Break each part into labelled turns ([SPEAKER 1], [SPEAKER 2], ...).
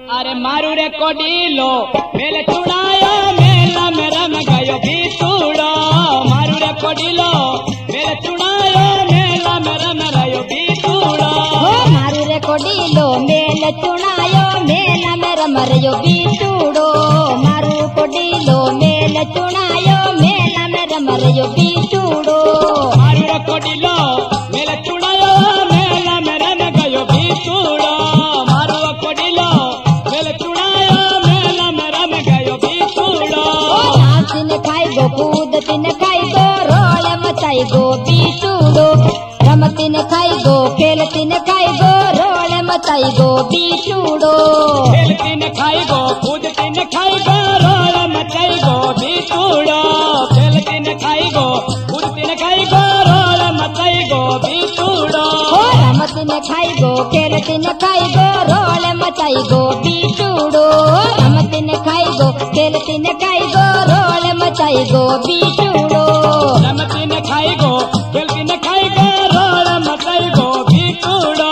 [SPEAKER 1] अरे मारू रे कोडीलो मेले चुड़ायो मेला में रम गयो बीतूड़ो मारू रे कोडीलो मेले चुड़ायो मेला में रम गयो बीतूड़ो
[SPEAKER 2] मारू रे कोडीलो मेले चुड़ायो मेला में रम गयो बीतूड़ो मारू कोडीलो मेले चुड़ायो मेला में रम गयो बीतूड़ो
[SPEAKER 1] मारू रे कोडीलो मेले चुड़ायो मेला में रम गयो बीतूड़ो मारू कोडीलो मेले चुड़ायो मेला में रम गयो बीतूड़ो
[SPEAKER 2] नाचिन खाई गो कूदतिन खाई गो रोल मचाई गो बीतूड़ो रमतिन खाई गो खेलतिन खाई गो रोल मचाई गो बीतूड़ो
[SPEAKER 1] खेलतिन खाई गो कूदतिन खाई गो रोल मचाई गो बीतूड़ो खेलतिन खाई गो कूदतिन खाई गो रोल मचाई गो बीतूड़ो
[SPEAKER 2] रमतिन खाई गो खेलतिन खाई गो रोल मचाई गो बीतूड़ो रमतिन खाई गो खेलतिन खाई गो रोल मचाई गो बीतूड़ो
[SPEAKER 1] रमतिन खाई गो खेलतिन खाई गो रोल मचाई गो बीतूड़ो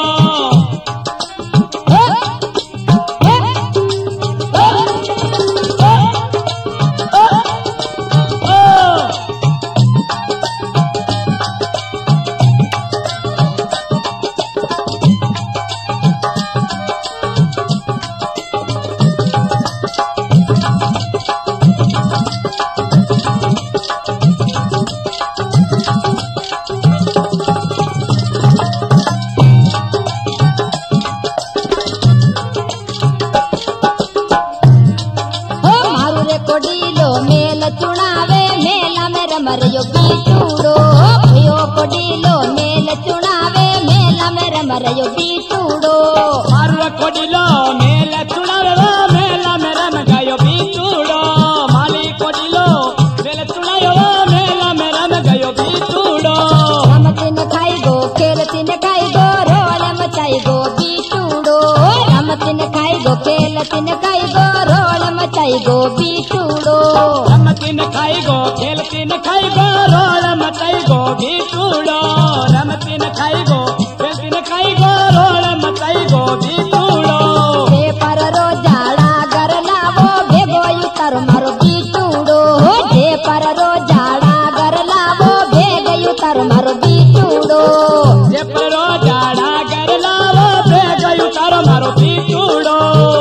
[SPEAKER 2] कोडीलो मेल चुनावे मेला में रमरयो बीतूड़ो यो कोडीलो मेल चुनावे मेला में रमरयो बीतूड़ो
[SPEAKER 1] मारू कोडीलो मेला चुनावे मेला में रम गयो बीतूड़ो माली कोडीलो मेला चुनायो मेला में रम गयो बीतूड़ो
[SPEAKER 2] रमतिन खाई गो खेलतिन खाई गो रोल मचाई गो बीतूड़ो रमतिन खाई गो खेलतिन खाई गो रोल मचाई गो बीतूड़ो
[SPEAKER 1] रमतिन खाई गो खेलतिन खाई गो रोल मचाई गो बीतूड़ो रमतिन खाई गो खेलतिन खाई गो रोल मचाई गो बीतूड़ो
[SPEAKER 2] जे पर रोजाड़ा घर लावो भेगो उतर मारो बीतूड़ो जे पर रोजाड़ा घर लावो भेग उतर मारो बीतूड़ो
[SPEAKER 1] जे परो जाड़ा कर लावो भेग उतारो मारो बीतूड़ो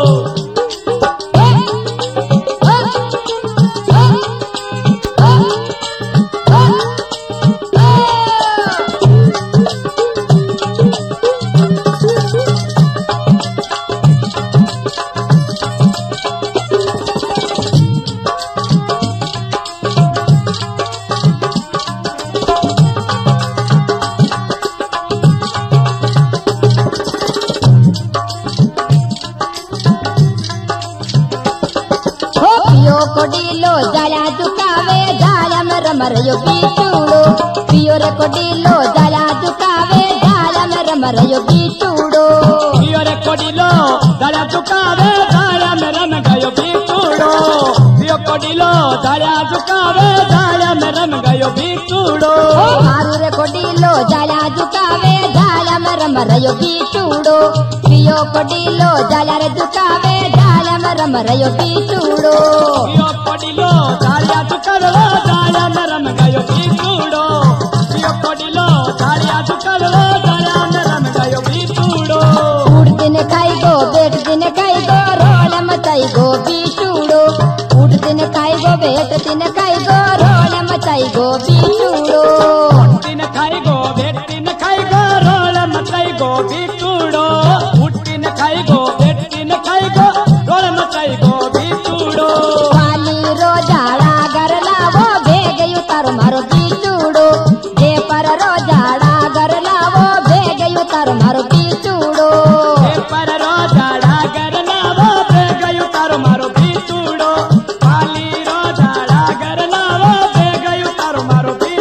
[SPEAKER 2] पियो कोडीलो जाला दुकावे जाला में रमरयो बीतूड़ो पियो रे कोडीलो जाला दुकावे जाला में रमरयो बीतूड़ो
[SPEAKER 1] पियो रे कोडीलो जाला दुकावे जाला में रम गयो बीतूड़ो पियो कोडीलो जाला दुकावे जाला में रम गयो बीतूड़ो
[SPEAKER 2] मारू रे कोडीलो जाला दुकावे जाला में रमरयो बीतूड़ो पियो कोडीलो जाला रे दुकावे जाला में रमरयो बीतूड़ो
[SPEAKER 1] पियो कोडीलो जाला दुकावे जाला में रम गयो बीतूड़ो पियो कोडीलो जाला दुकावे जाला में रम गयो बीतूड़ो
[SPEAKER 2] उड़ दिन खाई गो बेट दिन खाई गो रोल मचाई गो बीतूड़ो उड़ दिन खाई गो बेट दिन खाई गो रोल मचाई गो बीतूड़ो
[SPEAKER 1] दिन खाई गो बेट दिन खाई गो रोल मचाई गो बीतूड़ो दिन खाई गो बेट दिन खाई गो रोल मचाई गो बीतूड़ो
[SPEAKER 2] वाली रोजाड़ा घर लावो भेग उतर मारो बीतूड़ो जे पर रोजाड़ा घर लावो भेग उतर मारो बीतूड़ो
[SPEAKER 1] पर रोजाड़ा घर लावो भेग उतर मारो बीतूड़ो पाली रोजाड़ा घर लावो भेग उतर मारो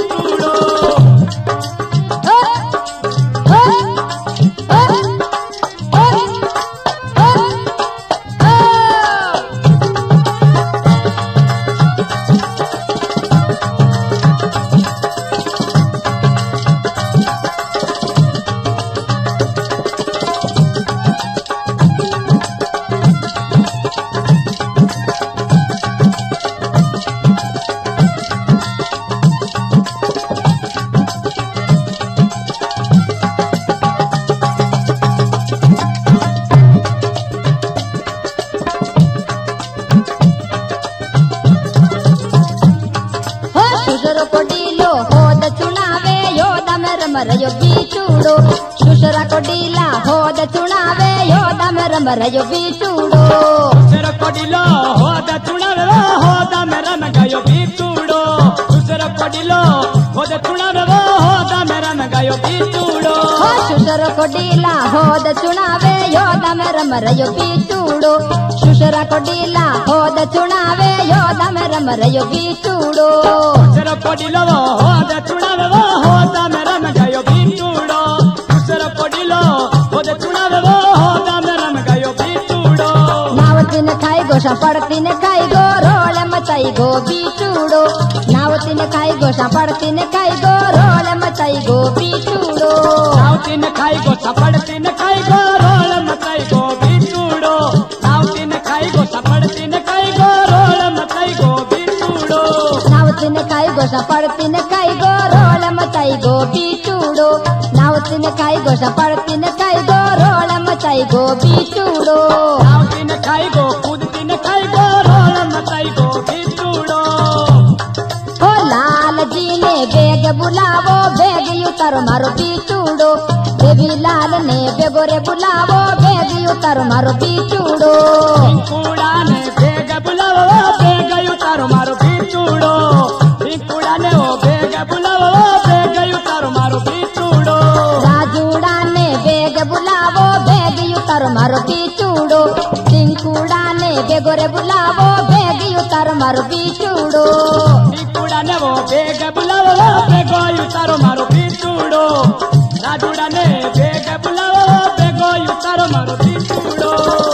[SPEAKER 2] रमरयो बीचूड़ो दूसरा को डीला होद चुनावे योदा में रमरयो बीचूड़ो
[SPEAKER 1] दूसरा को डीला होद चुनावे होदा में रम गयो बीचूड़ो दूसरा को डीला होद चुनावे होदा में रम गयो बीचूड़ो
[SPEAKER 2] दूसरा को डीला होद चुनावे योदा में रमरयो बीचूड़ो दूसरा को डीला होद चुनावे योदा में रमरयो बीचूड़ो
[SPEAKER 1] दूसरा को डीला होद चुनावे होदा में रम गयो बीचूड़ो दूसरा को डीला होद चुनावे होदा में रम गयो बीचूड़ो
[SPEAKER 2] नावती ने खाई गोशा पड़ती ने खाई गो रोल मचाई गो बीचूड़ो नावती ने खाई गोशा पड़ती ने खाई गो रोल मचाई गो बीचूड़ो
[SPEAKER 1] नावती ने खाई गोशा पड़ती ने खाई गो रोल मचाई गो बीचूड़ो नावती ने खाई गोशा पड़ती ने खाई गो रोल मचाई गो बीचूड़ो
[SPEAKER 2] नावती ने खाई गोशा पड़ती ने खाई गो रोल मचाई गो बीचूड़ो नावती ने खाई गोशा पड़ती ने खाई गो रोल मचाई गो बीचूड़ो
[SPEAKER 1] नावती ने खाई गो कूदती ने खाई गो रोल मचाई गो बीचूड़ो
[SPEAKER 2] ओ लाल जी ने बेग बुलावो बेग उतर मारो बीचूड़ो देवी लाल ने बेगोरे बुलावो बेग उतर मारो बीचूड़ो
[SPEAKER 1] कूड़ा ने बेग बुलावो बेग उतर मारो बीचूड़ो कूड़ा ने ओ बेग बुलावो बेग उतर मारो बीचूड़ो
[SPEAKER 2] राजूड़ा ने बेग बुलावो बेग उतर मारो बीचूड़ो सिंकुड़ा ने बेगोरे बुलावो बेग उतर मारो बीचूड़ो
[SPEAKER 1] कूड़ा ने वो बेग बुलावो बेग उतर मारो बीचूड़ो राजूड़ा ने बेग बुलावो बेग उतर मारो बीचूड़ो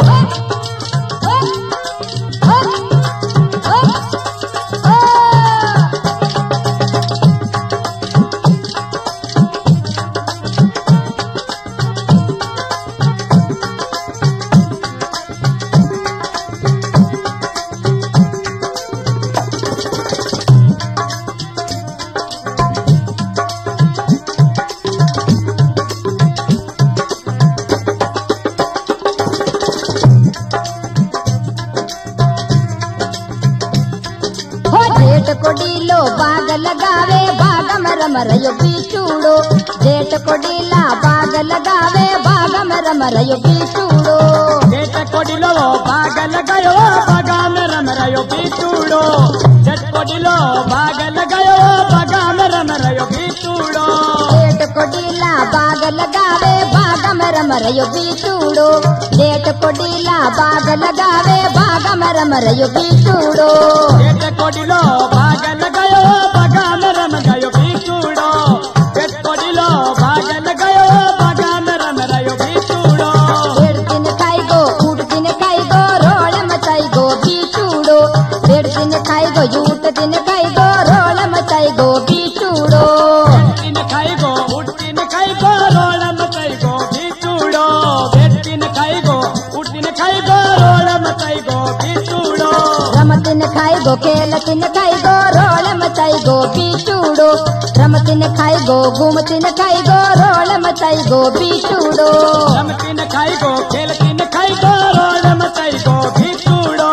[SPEAKER 2] को डीलो बाग लगावे बाग में रमरयो बीचूड़ो जेठ को डीला बाग लगावे बाग में रमरयो बीचूड़ो
[SPEAKER 1] जेठ को डीलो बाग लगायो बाग में रमरयो बीचूड़ो जेठ को डीलो बाग लगायो बाग में रमरयो बीचूड़ो
[SPEAKER 2] जेठ को डीला बाग लगावे बाग में रमरयो बीचूड़ो जेठ को डीला बाग लगावे बाग में रमरयो बीचूड़ो
[SPEAKER 1] जेठ को डीलो बाग लगायो बाग में रम गयो बीचूड़ो जेठ को डीलो बाग लगायो बाग में रमरयो बीचूड़ो
[SPEAKER 2] डेढ़ दिन खाई गो उठ दिन खाई गो रोल मचाई गो बीचूड़ो डेढ़ दिन खाई गो झूठ दिन खाई गो रोल मचाई गो बीचूड़ो
[SPEAKER 1] दिन खाई गो उठ दिन खाई गो रोल मचाई गो बीचूड़ो बेट दिन खाई गो उठ दिन खाई गो रोल मचाई गो बीचूड़ो
[SPEAKER 2] रमत दिन खाई गो खेल दिन खाई गो रोल मचाई गो बीचूड़ो रमत दिन खाई गो घूमत दिन खाई गो रोल मचाई गो बीचूड़ो
[SPEAKER 1] रमत दिन खाई गो खेल दिन खाई गो रोल मचाई गो बीचूड़ो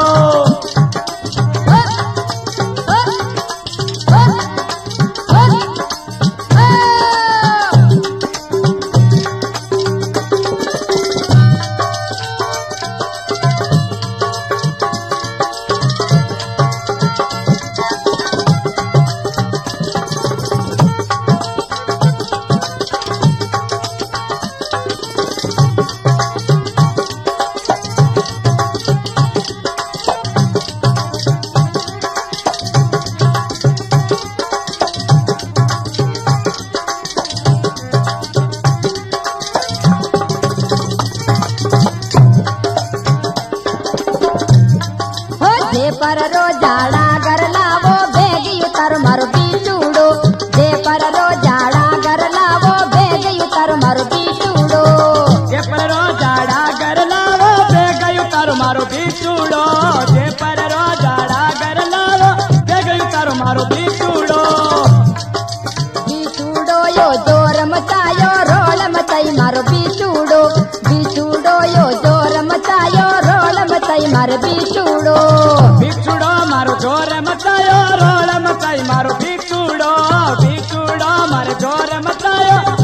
[SPEAKER 2] पर रोजाड़ा घर लावो बेग उतर मारो बीचूड़ो जे पर रोजाड़ा घर लावो बेग उतर मारो बीचूड़ो
[SPEAKER 1] जे पर रोजाड़ा घर लावो बेग उतर मारो बीचूड़ो जे पर रोजाड़ा घर लावो बेग उतर मारो बीचूड़ो
[SPEAKER 2] बीचूड़ो यो जोर मचायो रोल मचाई मारो बीचूड़ो बीचूड़ो यो जोर मचायो रोल मचाई मारो बीचूड़ो
[SPEAKER 1] बीचूड़ो मारो जोर मचायो रोल मचाई मारो बीचूड़ो बीचूड़ो मारो जोर मचायो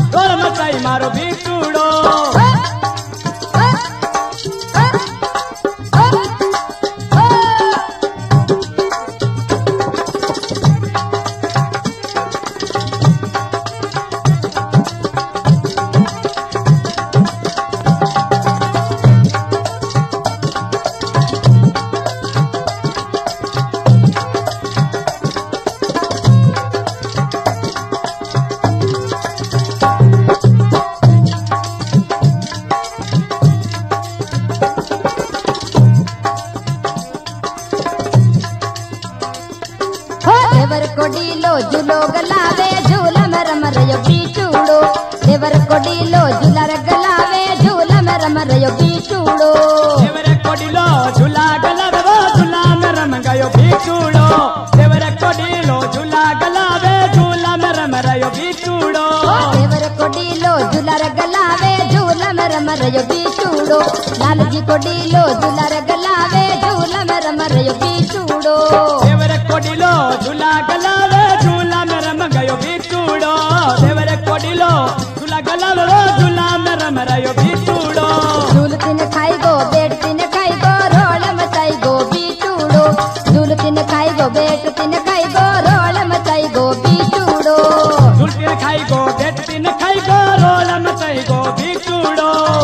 [SPEAKER 2] देवर कोडीलो झूला गलावे झूला में रम रयो बीचूड़ो
[SPEAKER 1] देवरे कोडिलो झूला गलावे झूला में रम गयो बीचूड़ो देवरे कोडिलो झूला गलावे झूला में रम रयो बीचूड़ो
[SPEAKER 2] देवर कोडीलो झूला गलावे झूला में रम रयो बीचूड़ो लाल जी कोडीलो झूला गलावे झूला में रम रयो बीचूड़ो
[SPEAKER 1] देवरे कोडिलो झूला गलावे झूला में रम गयो बीचूड़ो देवरे कोडिलो झूला गलावे झूला में रम रयो बीचूड़ो
[SPEAKER 2] झूल तिन खाई गो बेट तिन खाई गो रोल मचाई गो बीचूड़ो झूल तिन खाई गो बेट तिन खाई गो रोल मचाई गो बीचूड़ो
[SPEAKER 1] झूल तिन खाई गो बेट तिन खाई गो रोल मचाई गो बीचूड़ो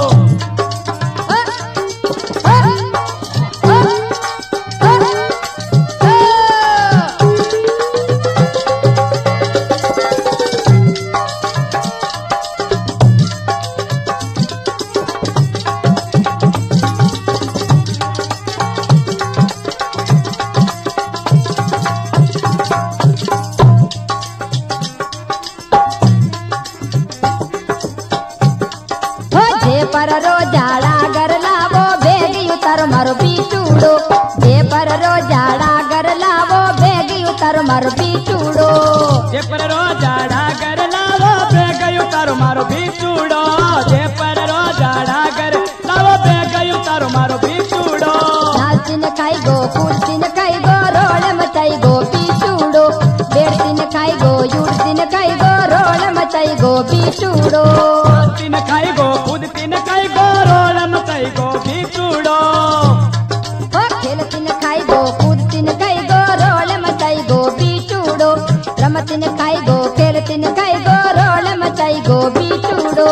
[SPEAKER 2] पर रो जाड़ा गर लावो बेगी उतारो मारो बीचूड़ो जे पर रो जाड़ा गर लावो बेगी उतारो मारो बीचूड़ो
[SPEAKER 1] जे पर रो जाड़ा गर लावो बेगी उतारो मारो बीचूड़ो जे पर रो जाड़ा गर लावो बेगी उतारो मारो बीचूड़ो
[SPEAKER 2] लाल तिन खाई गो फूल तिन खाई गो रोल मचाई गो बीचूड़ो बेड़ तिन खाई गो यूड़ तिन खाई गो रोल मचाई गो बीचूड़ो
[SPEAKER 1] तिन खाई गो खुद तिन खाई गो रोल मचाई गो बीचूड़ो
[SPEAKER 2] खेल तिन खाई गो कूद तिन खाई गो रोल मचाई गो बीचूड़ो रम तिन खाई गो खेल तिन खाई गो रोल मचाई गो बीचूड़ो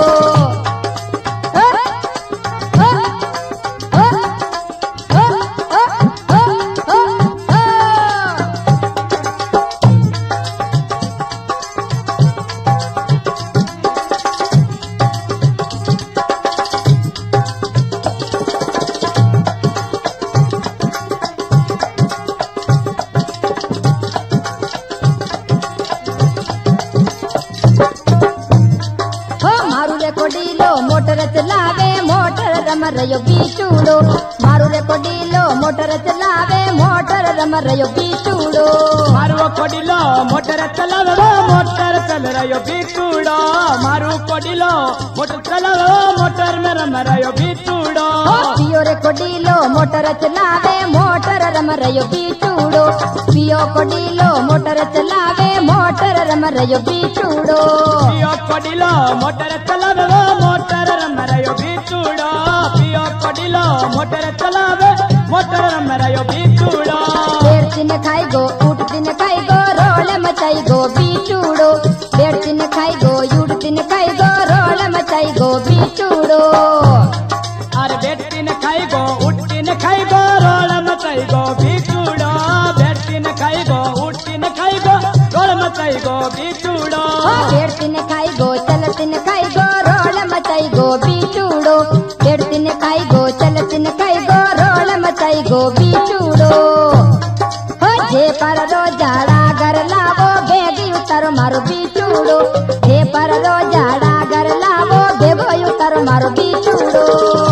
[SPEAKER 2] कोडीलो मोटर चलावे मोटर रम रयो बीचूड़ो मारू रे कोडीलो मोटर चलावे मोटर रम रयो बीचूड़ो
[SPEAKER 1] मारू कोडिलो मोटर चलावे मोटर चल रयो बीचूड़ो मारू कोडिलो मोटर चलावे मोटर में रम रयो बीचूड़ो
[SPEAKER 2] पियो रे कोडीलो मोटर चलावे मोटर रम रयो बीचूड़ो पियो कोडीलो मोटर चलावे मोटर रम रयो बीचूड़ो
[SPEAKER 1] पियो कोडिलो मोटर चलावे मोटर रम रयो बीचूड़ो पियो कोडिलो मोटर चलावे मोटर रम रयो बीचूड़ो
[SPEAKER 2] बेड़ तिन खाई गो ऊट तिन खाई गो रोल मचाई गो बीचूड़ो बेड़ तिन खाई गो यूड़ तिन खाई गो रोल मचाई गो बीचूड़ो
[SPEAKER 1] अरे बेड़ तिन खाई गो ऊट तिन खाई गो रोल मचाई गो बीचूड़ो बेड़ तिन खाई गो ऊट तिन खाई गो रोल मचाई गो बीचूड़ो
[SPEAKER 2] बेड़ तिन खाई गो चल तिन खाई गो रोल मचाई गो बीचूड़ो बेड़ तिन खाई गो चल तिन खाई गो रोल मचाई गो बीचूड़ो जे पर रो जाड़ा गर लावो बेगी उतारो मारो बीचूड़ो जे पर रो जाड़ा गर लावो बेगो उतारो मारो बीचूड़ो